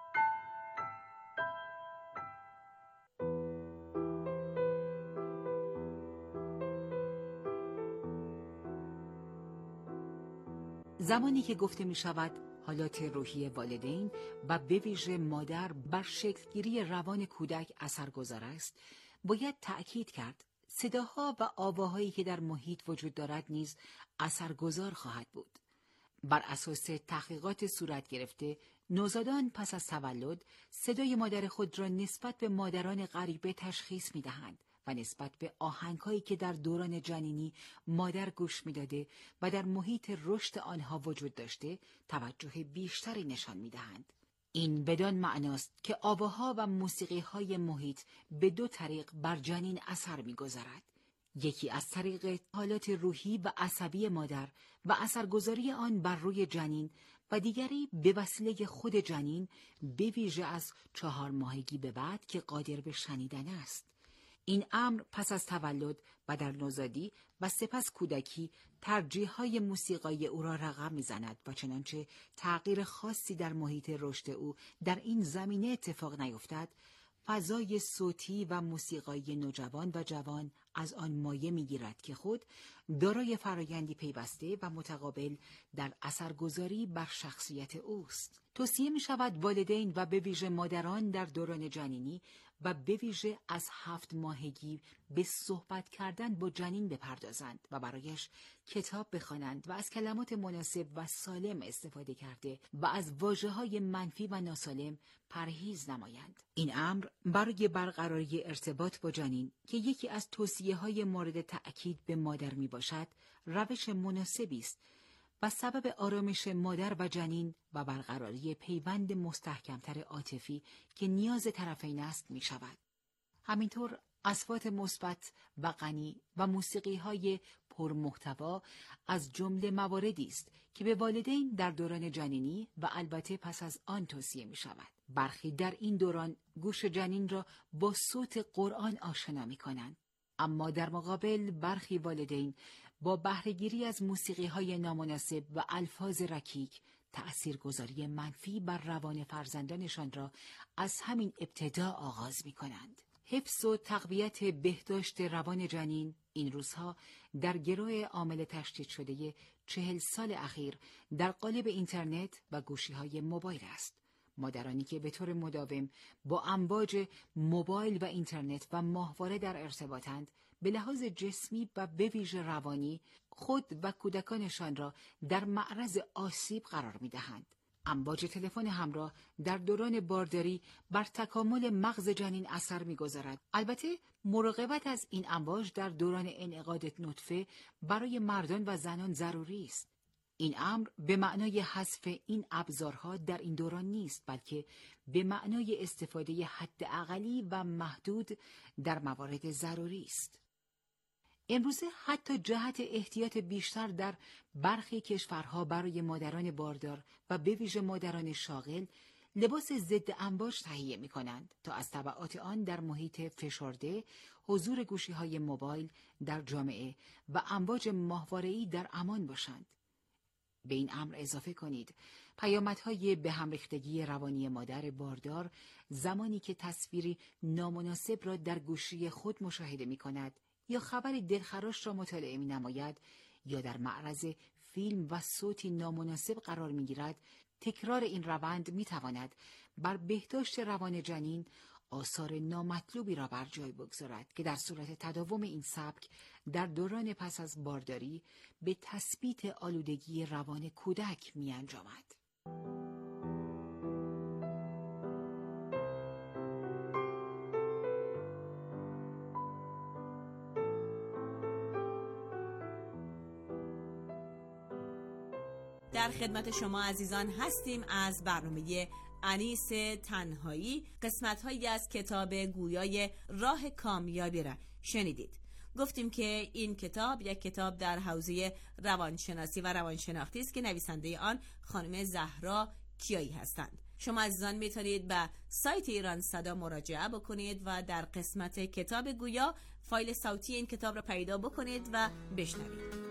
زمانی که گفته می شود حالات روحی والدین و به ویژه مادر بر شکلگیری روان کودک اثرگذار است، باید تأکید کرد صداها و آواهایی که در محیط وجود دارد نیز اثرگذار خواهد بود. بر اساس تحقیقات صورت گرفته، نوزادان پس از تولد صدای مادر خود را نسبت به مادران غریبه تشخیص می‌دهند و نسبت به آهنگ‌هایی که در دوران جنینی مادر گوش می‌داده و در محیط رشد آنها وجود داشته، توجه بیشتری نشان می‌دهند. این بدان معناست که آواها و موسیقی‌های محیط به دو طریق بر جنین اثر می‌گذارد. یکی از طریق حالات روحی و عصبی مادر و اثرگذاری آن بر روی جنین و دیگری به وسیله خود جنین، به ویژه از 4 ماهگی به بعد که قادر به شنیدن است. این امر پس از تولد و در نوزادی و سپس کودکی ترجیح‌های موسیقایی او را رقم می‌زند و چنانچه تغییر خاصی در محیط رشد او در این زمینه اتفاق نیفتد، فضای صوتی و موسیقایی نوجوان و جوان از آن مایه می‌گیرد که خود دارای فرایندی پیوسته و متقابل در اثرگذاری بر شخصیت اوست. توصیه می‌شود والدین و به ویژه مادران در دوران جنینی و به ویژه از 7 ماهگی به صحبت کردن با جنین بپردازند و برایش کتاب بخوانند و از کلمات مناسب و سالم استفاده کرده و از واژه‌های منفی و ناسالم پرهیز نمایند. این امر برای برقراری ارتباط با جنین که یکی از توصیه‌های مورد تأکید به مادر میباشد، روش مناسبی است و سبب آرامش مادر و جنین و برقراری پیوند مستحکمتر عاطفی که نیاز طرفین است می شود. همینطور اصوات مثبت و غنی و موسیقی‌های پرمحتوا از جمله مواردی است که به والدین در دوران جنینی و البته پس از آن توصیه می شود. برخی در این دوران گوش جنین را با صوت قرآن آشنا می کنند، اما در مقابل برخی والدین با بهره‌گیری از موسیقی‌های نامناسب و الفاظ رکیک تأثیرگذاری منفی بر روان فرزندانشان را از همین ابتدا آغاز می‌کنند. حفظ و تقویت بهداشت روان جنین این روزها در گرو عامل تشدید شده 40 سال اخیر در قالب اینترنت و گوشی‌های موبایل است. مادرانی که به طور مداوم با امواج موبایل و اینترنت و ماهواره در ارتباطند، به لحاظ جسمی و به ویژه روانی خود و کودکانشان را در معرض آسیب قرار می‌دهند. امواج تلفن همراه در دوران بارداری بر تکامل مغز جنین اثر می‌گذارد. البته مراقبت از این امواج در دوران انعقاد نطفه برای مردان و زنان ضروری است. این امر به معنای حذف این ابزارها در این دوران نیست، بلکه به معنای استفاده حداقلی و محدود در موارد ضروری است. امروزه حتی جهت احتیاط بیشتر در برخی کشورها برای مادران باردار و به ویژه مادران شاغل لباس ضد امواج تهیه می‌کنند تا از تبعات آن در محیط فشرده، حضور گوشی‌های موبایل در جامعه و امواج ماهواره‌ای در امان باشند. به این امر اضافه کنید پیامدهای به هم ریختگی روانی مادر باردار زمانی که تصویری نامناسب را در گوشی خود مشاهده می‌کند یا خبری دلخراش را مطالعه می‌نماید یا در معرض فیلم و صوتی نامناسب قرار می‌گیرد. تکرار این روند می‌تواند بر بهداشت روان جنین آثار نامطلوبی را بر جای بگذارد که در صورت تداوم این سبک در دوران پس از بارداری به تثبیت آلودگی روان کودک می‌انجامد. در خدمت شما عزیزان هستیم از برنامه انیس تنهایی. قسمت‌هایی از کتاب گویای راه کامیابی را شنیدید. گفتیم که این کتاب یک کتاب در حوزه روانشناسی و روانشناختی است که نویسنده آن خانم زهرا کیایی هستند. شما عزیزان میتونید به سایت ایران صدا مراجعه بکنید و در قسمت کتاب گویا فایل صوتی این کتاب را پیدا بکنید و بشنوید.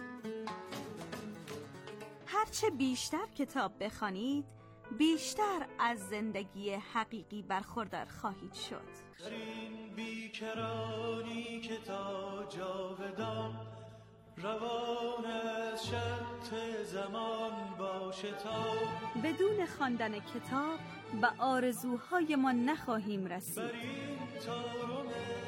هرچه بیشتر کتاب بخوانید، بیشتر از زندگی حقیقی برخوردار خواهید شد. در این بیکرانی که تا جاودان روان از شط زمان باشه تا بدون خواندن کتاب به آرزوهای ما نخواهیم رسید. بر این تارم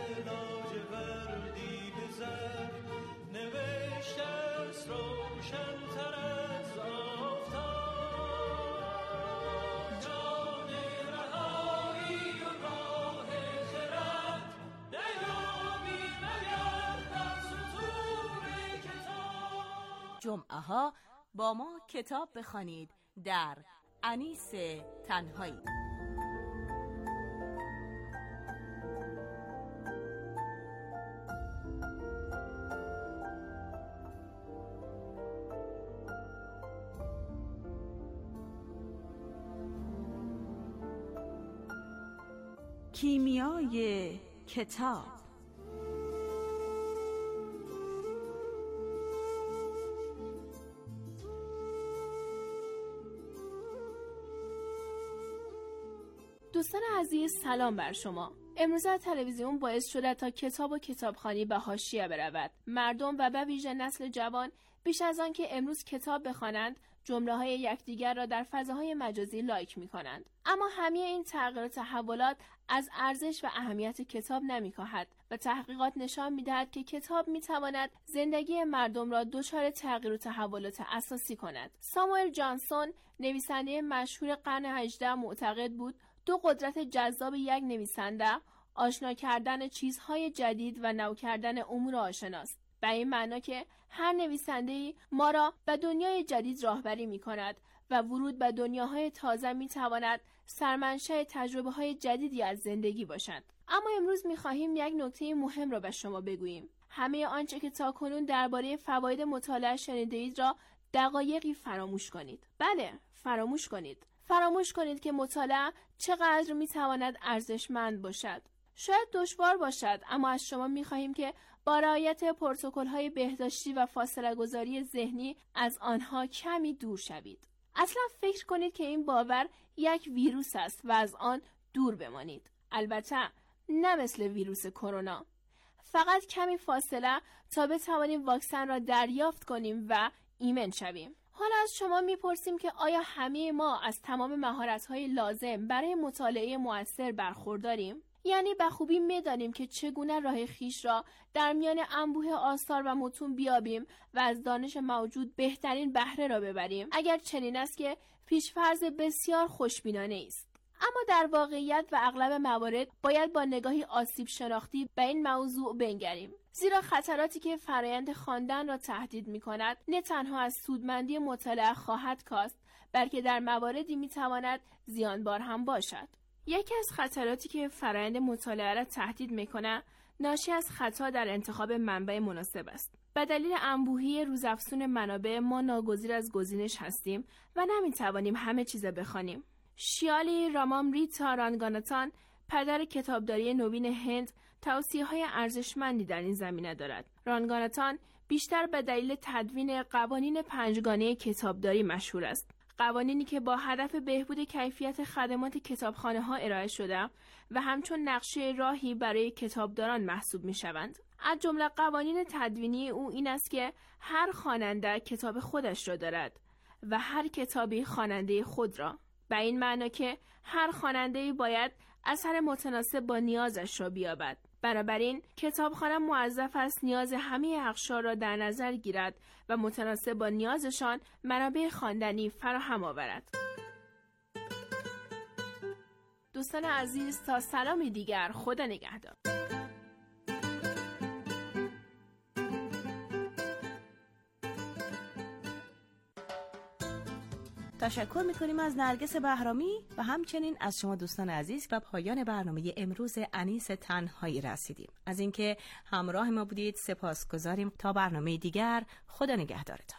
لاجوردی بزر نوشته است روشن‌تر از آفتاب جان رهایی و راه خرد نیابی مگر در سطور کتاب. جمعه ها با ما کتاب بخوانید در انیس تنهایی. کیمیای کتاب. دوستان عزیز، سلام بر شما. امروز تلویزیون باعث شده تا کتاب و کتابخوانی به حاشیه برود. مردم و به ویژه نسل جوان بیش از آن که امروز کتاب بخوانند، جمله‌های یکدیگر را در فضاهای مجازی لایک می‌کنند. اما همه این تغییر و تحولات از ارزش و اهمیت کتاب نمی‌کاهد و تحقیقات نشان می‌دهد که کتاب می‌تواند زندگی مردم را دچار تغییر و تحولات اساسی کند. ساموئل جانسون، نویسنده مشهور قرن 18 معتقد بود دو قدرت جذاب یک نویسنده آشنا کردن چیزهای جدید و نو کردن امور آشناست. به این معنا که هر نویسنده‌ای ما را به دنیای جدید راهبری می‌کند و ورود به دنیاهای تازه می‌تواند سرمنشأ تجربه‌های جدیدی از زندگی باشد. اما امروز می‌خواهیم یک نکته مهم را به شما بگوییم. همه آنچه که تاکنون درباره فواید مطالعه شنیده‌اید را دقایقی فراموش کنید. بله، فراموش کنید. فراموش کنید که مطالعه چقدر می‌تواند ارزشمند باشد. شاید دشوار باشد، اما از شما می‌خواهیم که با رعایت پروتکل‌های بهداشتی و فاصله گذاری ذهنی از آنها کمی دور شوید. اصلا فکر کنید که این باور یک ویروس است و از آن دور بمانید. البته نه مثل ویروس کرونا. فقط کمی فاصله تا بتوانیم واکسن را دریافت کنیم و ایمن شویم. حالا از شما میپرسیم که آیا همه ما از تمام مهارت‌های لازم برای مطالعه مؤثر برخورداریم؟ یعنی به خوبی می‌دانیم که چگونه راه خویش را در میان انبوه آثار و متون بیابیم و از دانش موجود بهترین بهره را ببریم؟ اگر چنین است که پیش‌فرض بسیار خوشبینانه است. اما در واقعیت و اغلب موارد باید با نگاهی آسیب شناختی به این موضوع بنگریم. زیرا خطراتی که فرایند خواندن را تهدید می‌کند نه تنها از سودمندی مطالعه خواهد کاست، بلکه در مواردی می‌تواند زیانبار هم باشد. یکی از خطراتی که فرآیند مطالعه را تهدید می‌کند، ناشی از خطا در انتخاب منبع مناسب است. به دلیل انبوهی روزافزون منابع ما ناگزیر از گزینش هستیم و نمی‌توانیم همه چیز بخوانیم. شیالی رامامریتا رانگاناتان، پدر کتابداری نوین هند، توصیه‌های ارزشمندی در این زمینه دارد. رانگاناتان بیشتر به دلیل تدوین قوانین پنجگانه کتابداری مشهور است. قوانینی که با هدف بهبود کیفیت خدمات کتابخانه‌ها ارائه شده و همچون نقشه راهی برای کتابداران محسوب می‌شوند. از جمله قوانین تدوینی او این است که هر خواننده کتاب خودش را دارد و هر کتابی خواننده خود را. به این معنی که هر خواننده‌ای باید اثر متناسب با نیازش را بیابد. بنابراین کتابخانه موظف است نیاز همه اقشار را در نظر گیرد و متناسب با نیازشان منابع خواندنی فراهم آورد. دوستان عزیز، تا سلامی دیگر، خدا نگهدار. تشکر میکنیم از نرگس بهرامی و همچنین از شما دوستان عزیز. و پایان برنامه امروز انیس تنهایی رسیدیم. از اینکه همراه ما بودید سپاسگزاریم. تا برنامه دیگر، خدا نگهدارتان.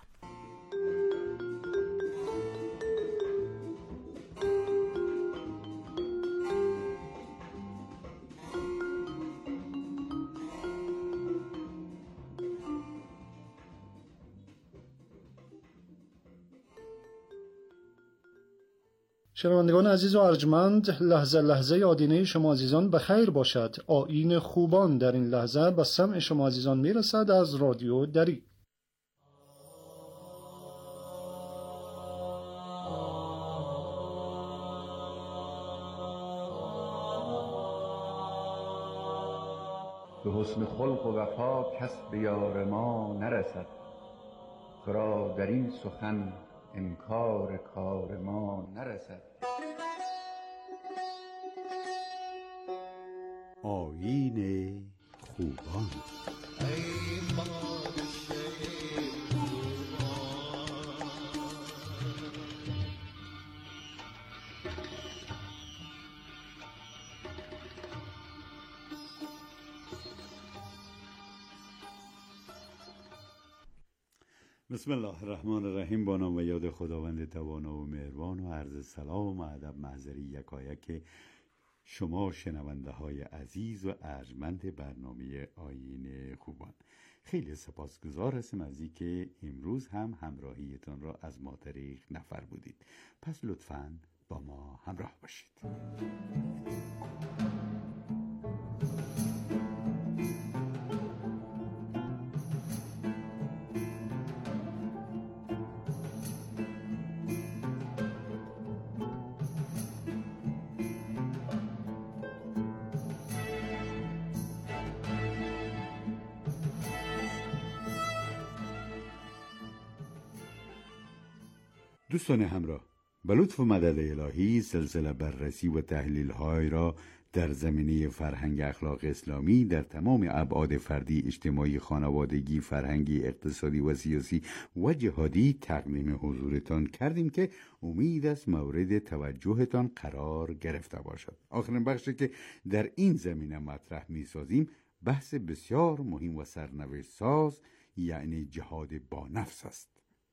شنوندگان عزیز و ارجمند، لحظه لحظه آدینه شما عزیزان بخیر باشد. آیین خوبان در این لحظه به سمع شما عزیزان میرسد از رادیو دری. به حسن خلق و وفا کس به یار ما نرسد. تو را در این سخن انکار کار ما نرسد. آیین خوبان. بسم الله الرحمن الرحیم. با نام و یاد خداوند توانا و مهربان و عرض سلام و ادب محضری یکایک شما شنونده های عزیز و ارجمند برنامه آیین خوبان. خیلی سپاسگزار هستم از اینکه امروز هم همراهیتان را از ما طریق نفر بودید. پس لطفاً با ما همراه باشید. دوستان همراه، به لطف و مدد الهی سلسله بررسی و تحلیل های را در زمینه فرهنگ اخلاق اسلامی در تمام ابعاد فردی، اجتماعی، خانوادگی، فرهنگی، اقتصادی و سیاسی و جهادی تقدیم حضورتان کردیم که امید است مورد توجهتان قرار گرفته باشد. آخرین بخشی که در این زمینه مطرح می سازیم بحث بسیار مهم و سرنوشت ساز، یعنی جهاد با نفس است.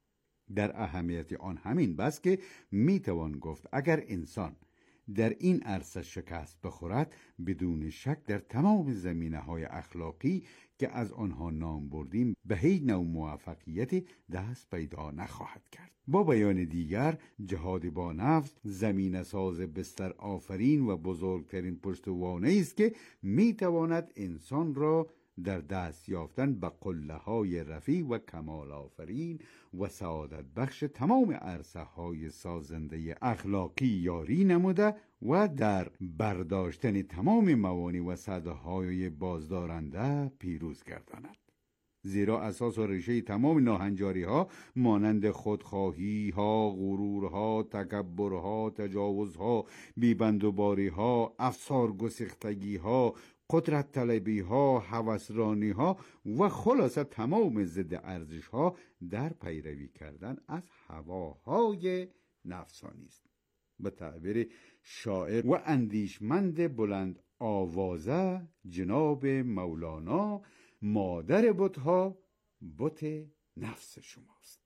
در اهمیت آن همین بس که میتوان گفت اگر انسان در این عرصه شکست بخورد، بدون شک در تمام زمینه‌های اخلاقی که از آنها نام بردیم به هیچ نوع موفقیت دست پیدا نخواهد کرد. با بیان دیگر، جهاد با نفس زمینه ساز بستر آفرین و بزرگترین پشتوانه است که میتواند انسان را در دست یافتن به قله‌های رفیع و کمال آفرین و سعادت بخش تمام عرصه های سازنده اخلاقی یاری نموده و در برداشتن تمام موانع و سدهای بازدارنده پیروز گرداند. زیرا اساس و ریشه تمام ناهنجاری ها مانند خودخواهی ها، غرور ها، تکبر ها، تجاوز ها، بیبندوباری ها، افسار گسیختگی ها، قدرت طلبی ها، هوسرانی ها و خلاصه تمام ضد ارزش ها در پیروی کردن از هواهای نفسانی است. به تعبیر شاعر و اندیشمند بلند آوازه جناب مولانا، مادر بت‌ها بت نفس شماست.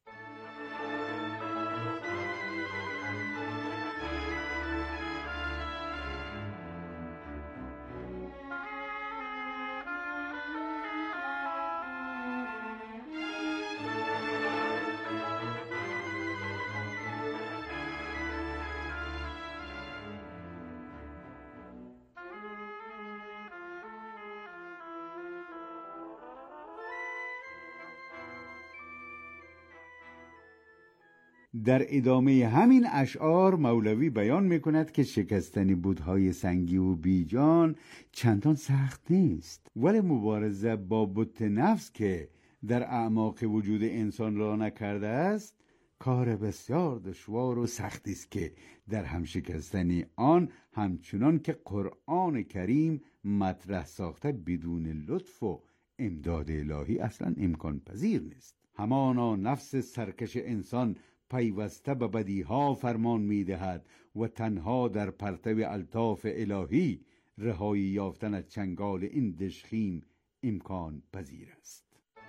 در ادامه همین اشعار مولوی بیان میکند که شکستن بت‌های سنگی و بیجان چندان سخت نیست، ولی مبارزه با بت نفس که در اعماق وجود انسان را نکرده است کار بسیار دشوار و سختی است که در هم شکستن آن همچنان که قرآن کریم مطرح ساخته بدون لطف و امداد الهی اصلا امکان پذیر نیست. همانا نفس سرکش انسان پیوسته به بدیها فرمان می‌دهد و تنها در پرتو الطاف الهی رهایی یافتن از چنگال این دژخیم امکان پذیر است.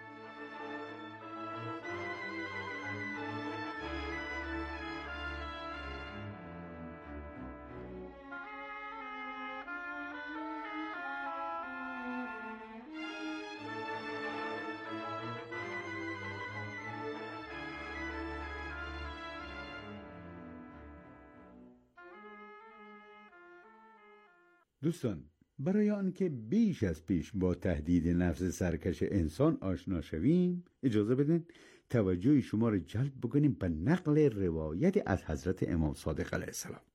دوستان، برای آنکه بیش از پیش با تهدید نفس سرکش انسان آشنا شویم، اجازه بدین توجه شما را جلب بکنیم به نقل روایت از حضرت امام صادق علیه السلام.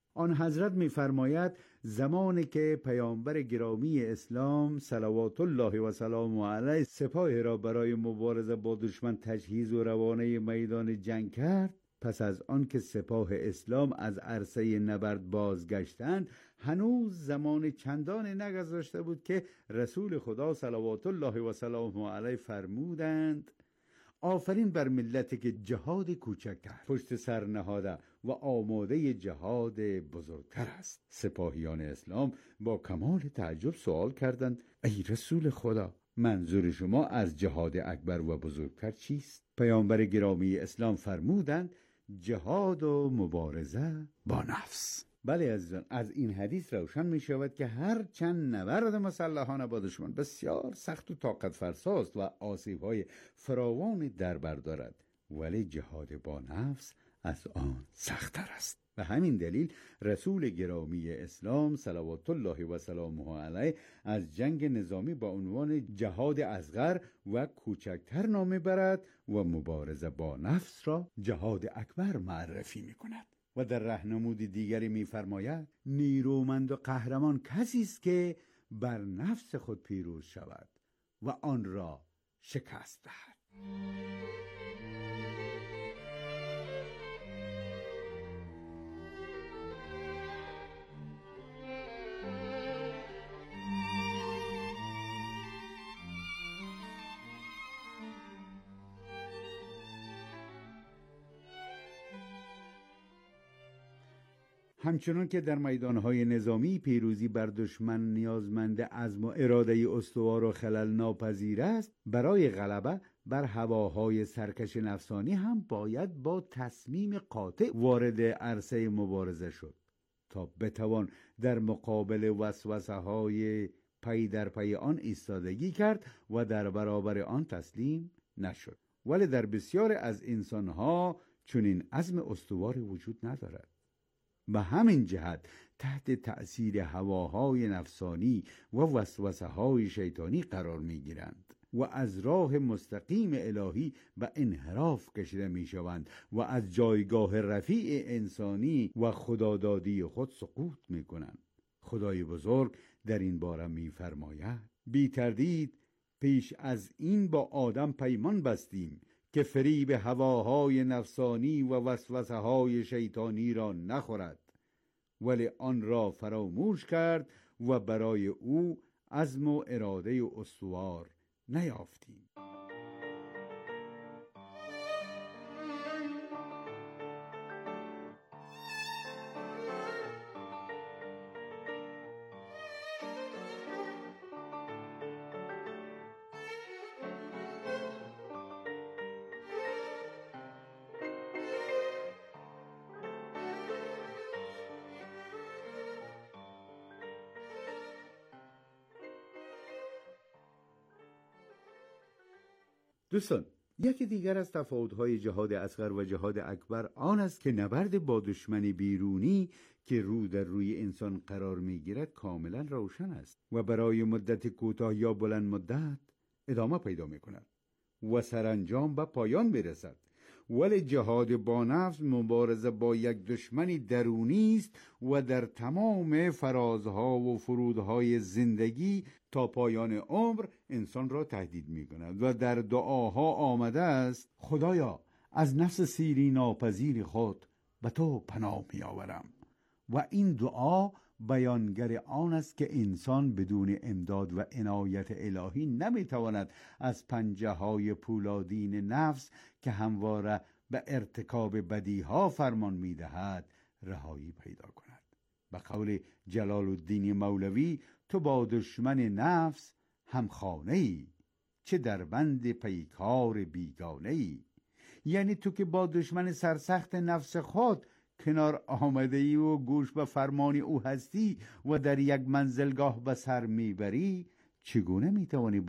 آن حضرت می‌فرماید زمانی که پیامبر گرامی اسلام صلوات الله و سلامه علیه سپاه را برای مبارزه با دشمن تجهیز و روانه میدان جنگ کرد، پس از آن که سپاه اسلام از عرصه نبرد بازگشتند، هنوز زمان چندانی نگذشته بود که رسول خدا صلوات الله و سلامه علیه فرمودند: آفرین بر ملتی که جهاد کوچکتر پشت سر نهاده و آماده جهاد بزرگتر است. سپاهیان اسلام با کمال تعجب سوال کردند: ای رسول خدا، منظور شما از جهاد اکبر و بزرگتر چیست؟ پیامبر گرامی اسلام فرمودند: جهاد و مبارزه با نفس. بله عزیزان، از این حدیث روشن می شود که هر چند نبرد مسلحانه با دشمن بسیار سخت و طاقت فرساست و آسیب‌های فراوانی در بر دارد، ولی جهاد با نفس از آن سخت‌تر است. به همین دلیل رسول گرامی اسلام صلوات الله و سلامه علیه از جنگ نظامی با عنوان جهاد اصغر و کوچکتر نام برد و مبارزه با نفس را جهاد اکبر معرفی می کند. و در راهنمود دیگری می‌فرماید: نیرومند و قهرمان کسی است که بر نفس خود پیروز شود و آن را شکست دهد. همچنان که در میدانهای نظامی پیروزی بر دشمن نیازمند عزم و اراده استوار و خلل ناپذیر است، برای غلبه بر هواهای سرکش نفسانی هم باید با تصمیم قاطع وارد عرصه مبارزه شد تا بتوان در مقابل وسوسه های پی در پی آن ایستادگی کرد و در برابر آن تسلیم نشد. ولی در بسیار از انسانها چنین عزم استواری وجود ندارد. به همین جهت تحت تأثیر هواهای نفسانی و وسوسه‌های شیطانی قرار می‌گیرند و از راه مستقیم الهی به انحراف کشیده می‌شوند و از جایگاه رفیع انسانی و خدادادی خود سقوط می‌کنند. خدای بزرگ در این باره می‌فرماید: بی تردید پیش از این با آدم پیمان بستیم که فریب هواهای نفسانی و وسوسه‌های شیطانی را نخورد، ولی آن را فراموش کرد و برای او عزم و اراده استوار نیافتیم. دوستان، یکی دیگر از تفاوت‌های جهاد اصغر و جهاد اکبر آن است که نبرد با دشمن بیرونی که رو در روی انسان قرار می‌گیرد کاملا روشن است و برای مدت کوتاه یا بلند مدت ادامه پیدا می‌کند و سرانجام به پایان می‌رسد. ولی جهاد با نفس مبارزه با یک دشمنی درونی است و در تمام فرازها و فرودهای زندگی تا پایان عمر انسان را تهدید می‌کند و در دعاها آمده است: خدایا از نفس سیری ناپذیر خود به تو پناه می‌آورم. و این دعا بیانگر آن است که انسان بدون امداد و عنایت الهی نمی‌تواند از پنجه‌های پولادین نفس که همواره به ارتکاب بدیها فرمان می‌دهد رهایی پیدا کند. به قول جلال الدین مولوی: تو با دشمن نفس همخانه‌ای، چه در بند پیکار بیگانه‌ای. یعنی تو که با دشمن سرسخت نفس خود کنار آمده‌ای و گوش به فرمان او هستی و در یک منزلگاه به سر میبری، چگونه میتوانی